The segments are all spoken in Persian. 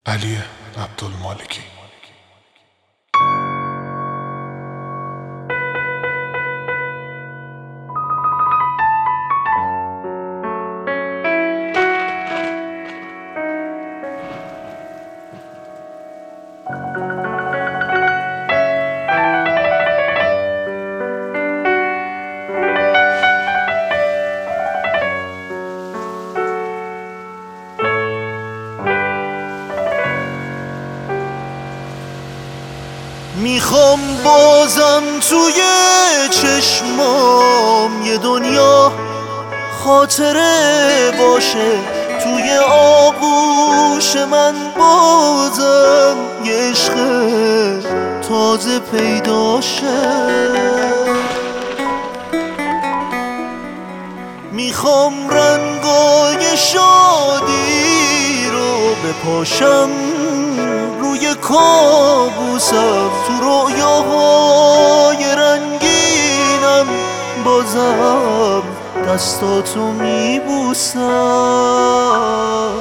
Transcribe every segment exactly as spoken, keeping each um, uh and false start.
علی عبدالمالکی. میخوام بازم توی چشمام یه دنیا خاطره باشه، توی آغوش من بازم یه عشق تازه پیدا شه. میخوام رنگای شادی رو بپاشم روی کابوسم، تو رویاهای رنگینم بازم دستاتو میبوسم.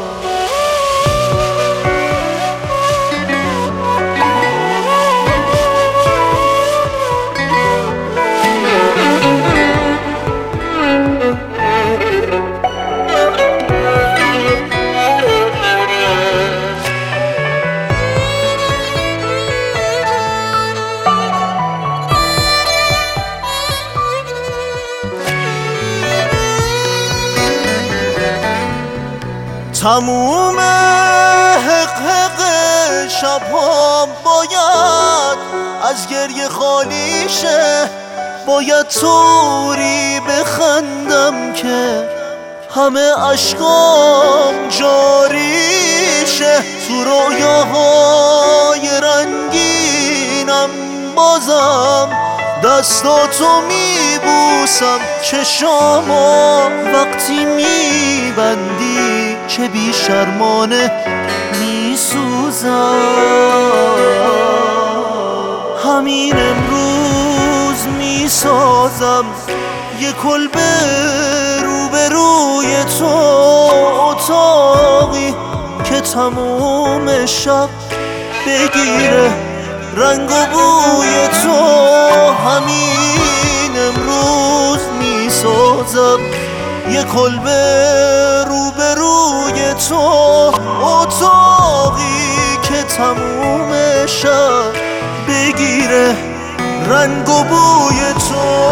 تموم حق حق شبهام باید از گریه خالی شه، باید طوری بخندم که همه اشکام جاری شه. تو رویاهای رنگینم بازم دستاتو میبوسم، چشامو وقتی میبندی چه بی شرمانه میسوزم. همین امروز میسازم یه کلبه روبروی تو، اتاقی که تموم شب بگیره رنگ و بوی تو. همین امروز میسازم یه کلبه روبروی تو، اتاقی که تموم شب بگیره رنگ و بوی تو.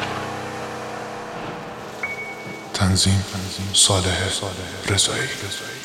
تنظیم صالح رضایی.